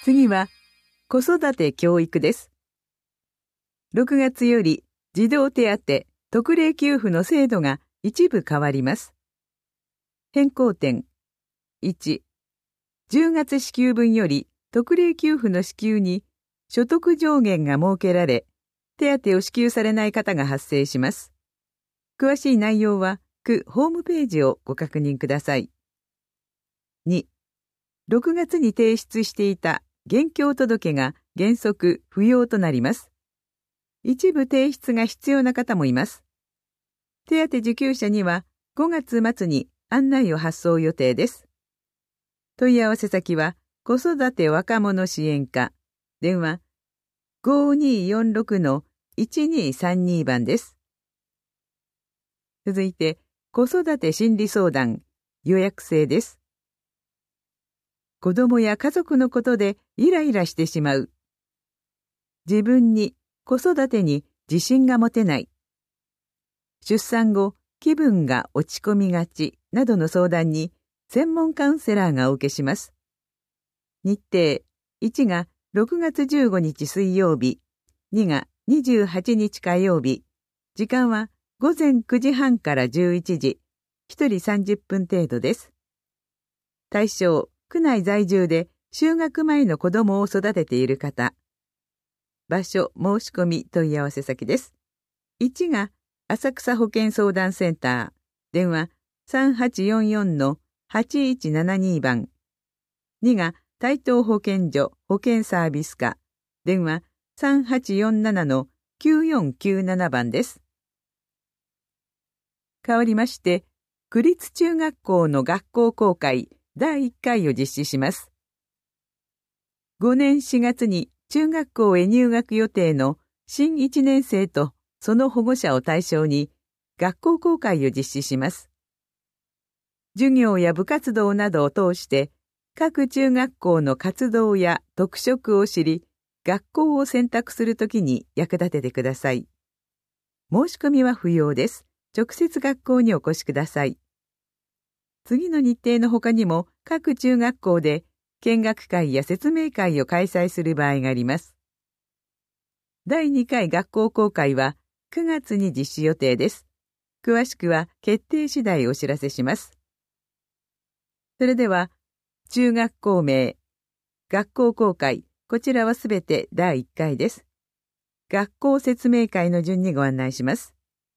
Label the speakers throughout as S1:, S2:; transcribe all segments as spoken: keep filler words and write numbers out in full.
S1: 次は子育て教育です。ろくがつより児童手当特例給付の制度が一部変わります。変更点いち、じゅうがつ支給分より特例給付の支給に所得上限が設けられ、手当を支給されない方が発生します。詳しい内容は区ホームページをご確認ください。に、ろくがつに提出していた現況届が原則不要となります。一部提出が必要な方もいます。手当受給者にはごがつ末に案内を発送予定です。問い合わせ先は子育て若者支援課、電話 ごにーよんろくのいちにーさんに 番です。続いて子育て心理相談予約制です。子供や家族のことでイライラしてしまう。自分に、子育てに自信が持てない。出産後、気分が落ち込みがちなどの相談に専門カウンセラーがお受けします。日程いちがろくがつじゅうごにち水曜日、にがにじゅうはちにち火曜日、時間はごぜんくじはんからじゅういちじ、ひとりさんじゅっぷん程度です。対象、区内在住で就学前の子供を育てている方。場所、申し込み問い合わせ先です。いちが浅草保健相談センター、電話 さんはちよんよんのはちいちななに 番。にが台東保健所保健サービス課、電話 さんはちよんななのきゅうよんきゅうなな 番です。変わりまして、区立中学校の学校公開だいいっかいを実施します。ごねんしがつに中学校へ入学予定の新いちねん生とその保護者を対象に学校公開を実施します。授業や部活動などを通して各中学校の活動や特色を知り、学校を選択するときに役立ててください。申し込みは不要です。直接学校にお越しください。次の日程の他にも各中学校で見学会や説明会を開催する場合があります。だいにかい学校公開はくがつに実施予定です。詳しくは決定次第お知らせします。それでは、中学校名、学校公開、こちらはすべてだいいっかいです。学校説明会の順にご案内します。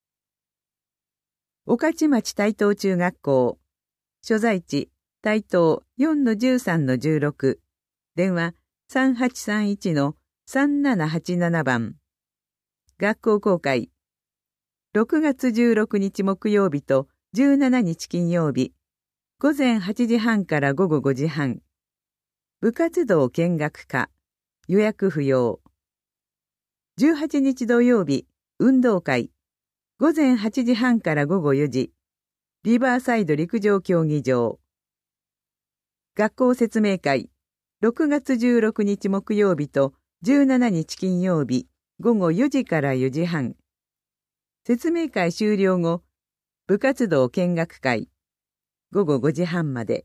S1: 御徒町台東中学校、所在地、台東 よんのじゅうさんのじゅうろく、電話 さんはちさんいちのさんななはちなな 番。学校公開、ろくがつじゅうろくにち木曜日とじゅうしちにち金曜日、ごぜんはちじはんからごごごじはん。部活動見学課、予約不要。じゅうはちにち土曜日、運動会、ごぜんはちじはんからごごよじ、リバーサイド陸上競技場。学校説明会、ろくがつじゅうろくにち木曜日とじゅうしちにち金曜日、ごごよじからよじはん。説明会終了後、部活動見学会、ごごごじはんまで。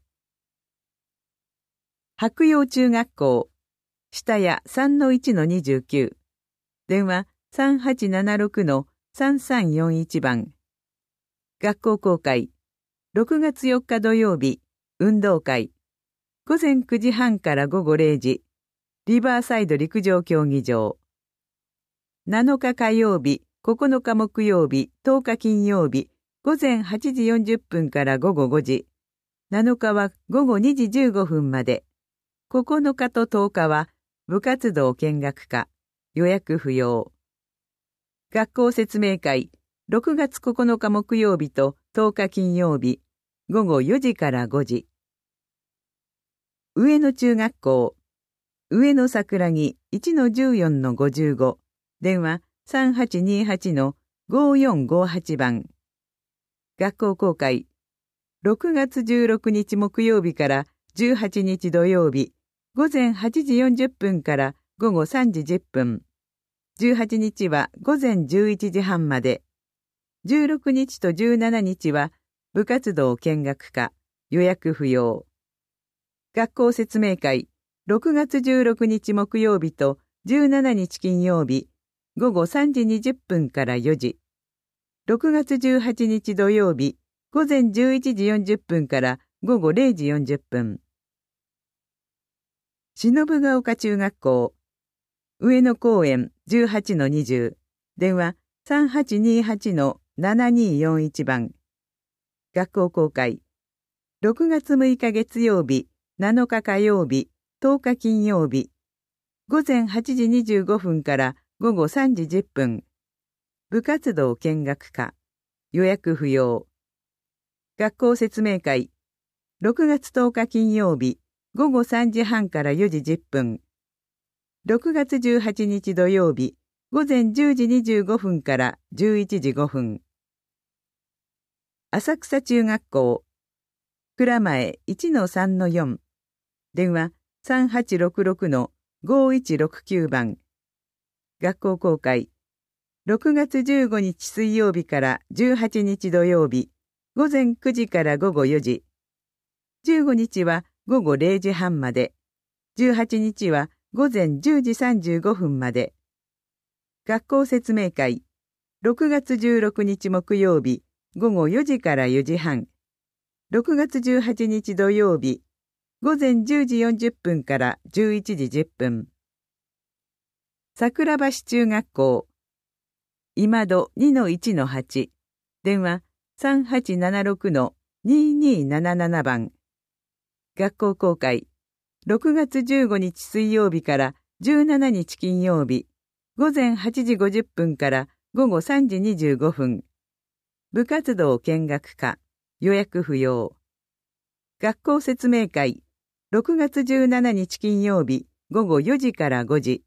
S1: 白洋中学校、下谷 さんのいちのにじゅうきゅう、電話 さんはちななろくのさんさんよんいち 番。学校公開、ろくがつよっか土曜日、運動会、ごぜんくじはんからごごれいじ、リバーサイド陸上競技場。なのか火曜日、ここのか木曜日、とおか金曜日、ごぜんはちじよんじゅっぷんからごごごじ、なのかはごごにじじゅうごふんまで、ここのかととおかは部活動見学課、予約不要。学校説明会、ろくがつここのか木曜日ととおか金曜日、ごごよじからごじ。上野中学校、上野桜木 いちのじゅうよんのごじゅうご、電話 さんはちにはちのごよんごはち 番。学校公開、ろくがつじゅうろくにち木曜日からじゅうはちにち土曜日、ごぜんはちじよんじゅっぷんからごごさんじじゅっぷん。じゅうはちにちはごぜんじゅういちじはんまで。じゅうろくにちとじゅうしちにちは部活動見学課、予約不要。学校説明会、 ろくがつじゅうろくにち木曜日とじゅうしちにち金曜日、ごごさんじにじゅっぷんからよじ。ろくがつじゅうはちにち土曜日、ごぜんじゅういちじよんじゅっぷんからごごれいじよんじゅっぷん。篠ヶ丘中学校、上野公園 じゅうはちのにじゅう、電話 さんはちにはちのななによんいち 番。学校公開。ろくがつむいか月曜日、なのか火曜日、とおか金曜日。午前はちじにじゅうごふんからごごさんじじゅっぷん。部活動見学科。予約不要。学校説明会。ろくがつとおか金曜日、ごごさんじはんからよじじゅっぷん。ろくがつじゅうはちにち土曜日、ごぜんじゅうじにじゅうごふんからじゅういちじごふん。浅草中学校、蔵前 いちのさんのよん、電話 さんはちろくろくのごいちろくきゅう 番。学校公開。ろくがつじゅうごにち水曜日からじゅうはちにち土曜日、ごぜんくじからごごよじ。じゅうごにちはごごれいじはんまで。じゅうはちにちはごぜんじゅうじさんじゅうごふんまで。学校説明会。ろくがつじゅうろくにち木曜日、ごごよじからよじはん。ろくがつじゅうはちにち土曜日、ごぜんじゅうじよんじゅっぷんからじゅういちじじゅっぷん。桜橋中学校、今戸 にのいちのはち、電話 さんはちななろくのにになななな 番。学校公開。ろくがつじゅうごにち水曜日からじゅうしちにち金曜日、ごぜんはちじごじゅっぷんからごごさんじにじゅうごふん。部活動見学科。予約不要。学校説明会。ろくがつじゅうしちにち金曜日、ごごよじからごじ。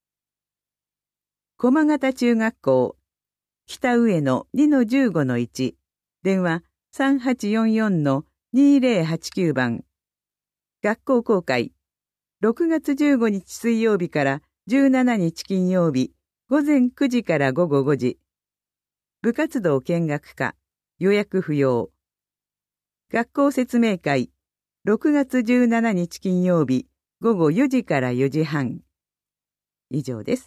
S1: 駒形中学校、北上野 にのじゅうごのいち、電話 さんはちよんよんのにぜろはちきゅう 番。学校公開。ろくがつじゅうごにち水曜日からじゅうしちにち金曜日、ごぜんくじからごごごじ。部活動見学科。予約不要。学校説明会。ろくがつじゅうしちにち金曜日、ごごよじからよじはん。以上です。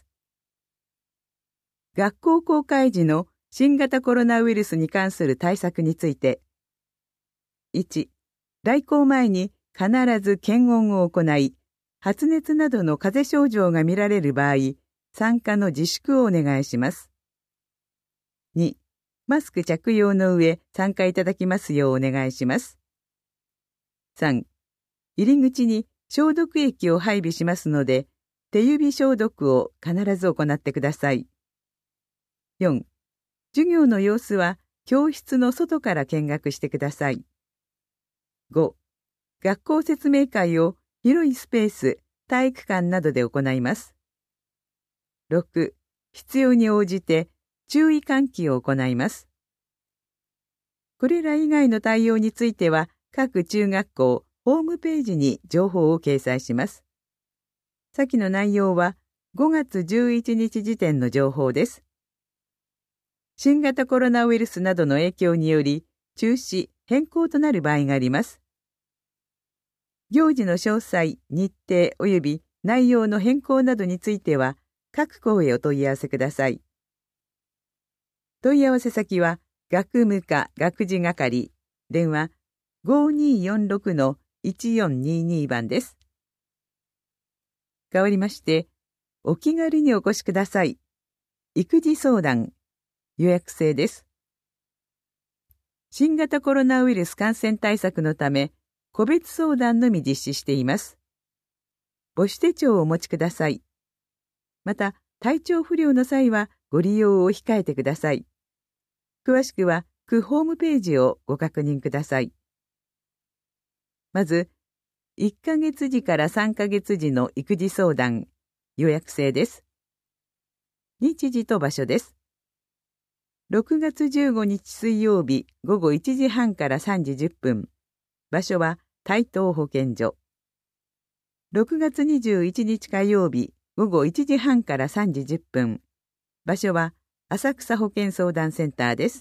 S1: 学校公開時の新型コロナウイルスに関する対策について。いち、来校前に必ず検温を行い、発熱などの風邪症状が見られる場合、参加の自粛をお願いします。に、マスク着用の上参加いただきますようお願いします。さん、入り口に消毒液を配備しますので、手指消毒を必ず行ってください。よん、授業の様子は教室の外から見学してください。ご、学校説明会を広いスペース、体育館などで行います。ろく、必要に応じて注意喚起を行います。これら以外の対応については、各中学校ホームページに情報を掲載します。先の内容はごがつじゅういちにち時点の情報です。新型コロナウイルスなどの影響により、中止、変更となる場合があります。行事の詳細、日程及び内容の変更などについては、各校へお問い合わせください。問い合わせ先は、学務課学事係、電話 ごにーよんろくのいちよんにーにー 番です。代わりまして、お気軽にお越しください。育児相談、予約制です。新型コロナウイルス感染対策のため、個別相談のみ実施しています。母子手帳をお持ちください。また、体調不良の際はご利用を控えてください。詳しくは、区ホームページをご確認ください。まず、いっかげつじからさんかげつじの育児相談、予約制です。日時と場所です。ろくがつじゅうごにち水曜日ごごいちじはんからさんじじゅっぷん。場所は台東保健所。ろくがつにじゅういちにち火曜日ごごいちじはんからさんじじゅっぷん。場所は浅草保健相談センターです。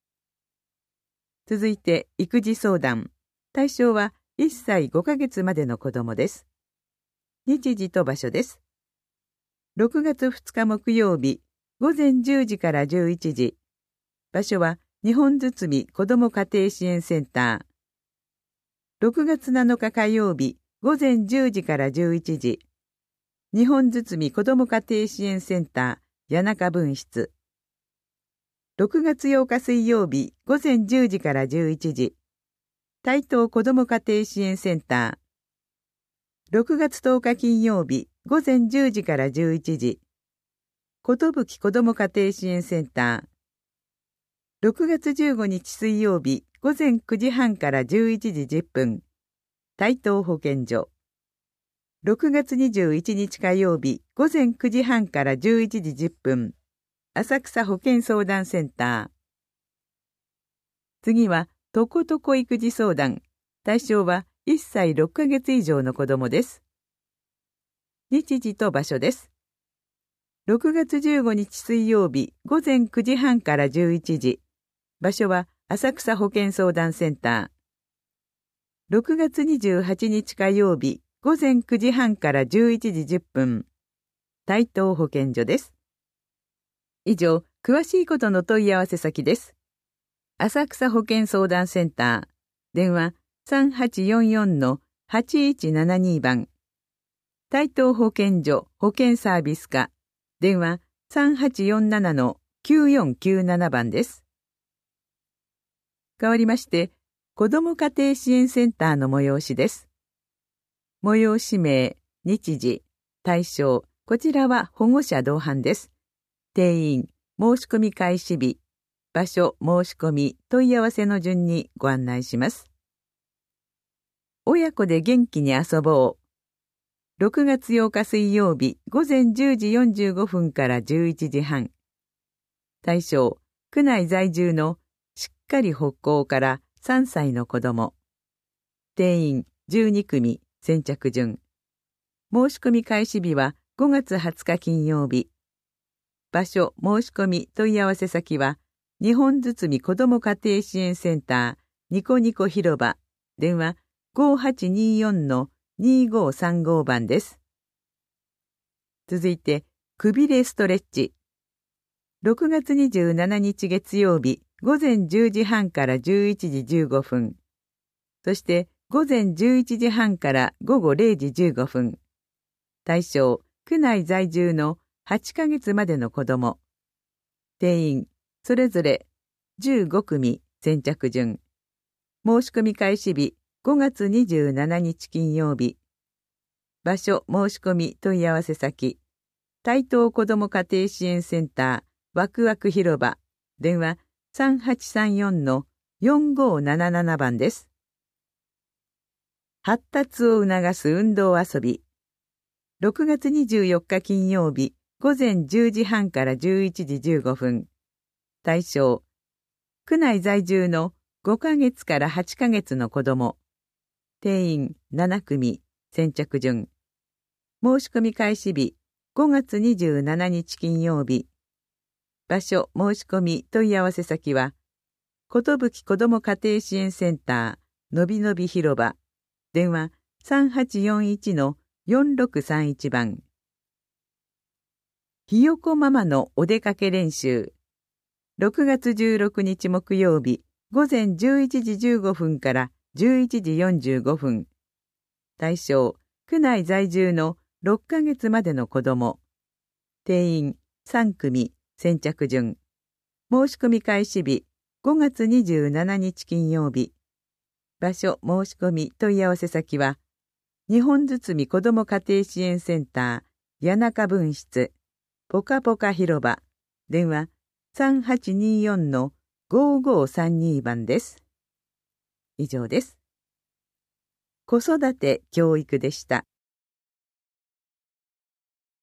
S1: 続いて育児相談。対象はいっさいごかげつまでの子供です。 日時と場所です。ろくがつふつか木曜日、ごぜんじゅうじからじゅういちじ。場所は日本堤子ども家庭支援センター。ろくがつなのか火曜日、ごぜんじゅうじからじゅういちじ。日本堤子ども家庭支援センター、谷中分室。ろくがつようか水曜日、ごぜんじゅうじからじゅういちじ。台東子ども家庭支援センター。ろくがつとおか金曜日、ごぜんじゅうじからじゅういちじ。ことぶき子ども家庭支援センター。ろくがつじゅうごにち水曜日、ごぜんくじはんからじゅういちじじゅっぷん。台東保健所。ろくがつにじゅういちにち火曜日、ごぜんくじはんからじゅういちじじゅっぷん。浅草保健相談センター。次は、とことこ育児相談。対象はいっさいろっかげつ以上の子供です。日時と場所です。ろくがつじゅうごにち水曜日、ごぜんくじはんからじゅういちじ。場所は浅草保健相談センター。ろくがつにじゅうはちにち火曜日、ごぜんくじはんからじゅういちじじゅっぷん。台東保健所です。以上、詳しいことの問い合わせ先です。浅草保健相談センター。電話 さんはちよんよんのはちいちななに 番。台東保健所保健サービス課。電話 さんはちよんななのきゅうよんきゅうなな 番です。代わりまして、子ども家庭支援センターの催しです。催し名、日時、対象、こちらは保護者同伴です。定員、申し込み開始日、場所、申し込み、問い合わせの順にご案内します。親子で元気に遊ぼう。ろくがつようか水曜日、ごぜんじゅうじよんじゅうごふんからじゅういちじはん。対象、区内在住のしっかり北高からさんさいの子供。定員じゅうにくみ、先着順。申し込み開始日はごがつはつか金曜日。場所、申し込み、問い合わせ先は、日本堤子ども家庭支援センター、ニコニコ広場、電話ごはちによんのにごさんご 番です。続いて、くびれストレッチ。ろくがつにじゅうしちにち月曜日、ごぜんじゅうじはんからじゅういちじじゅうごふん。そして、ごぜんじゅういちじはんからごごれいじじゅうごふん。対象、区内在住のはちかげつまでの子供。定員、それぞれじゅうごくみ、先着順。申し込み開始日、ごがつにじゅうしちにち金曜日。場所、申し込み、問い合わせ先。台東子ども家庭支援センター、わくわく広場。電話さんはちさんよんのよんごなななな 番です。発達を促す運動遊び。ろくがつにじゅうよっか金曜日、ごぜんじゅうじはんからじゅういちじじゅうごふん。対象、区内在住のごかげつからはちかげつの子供。定員ななくみ、先着順。申し込み開始日、ごがつにじゅうしちにち金曜日。場所、申し込み、問い合わせ先は、ことぶき子ども家庭支援センター、のびのび広場。電話さんはちよんいちのよんろくさんいち 番。ひよこママのお出かけ練習。ろくがつじゅうろくにち木曜日、ごぜんじゅういちじじゅうごふんからじゅういちじよんじゅうごふん。対象、区内在住のろっかげつまでの子供。定員さんくみ、先着順。申し込み開始日、ごがつにじゅうしちにち金曜日。場所、申し込み、問い合わせ先は、日本堤子ども家庭支援センター、谷中分室、ぽかぽか広場、電話さんはちによんのごごさんに 番です。以上です。子育て教育でした。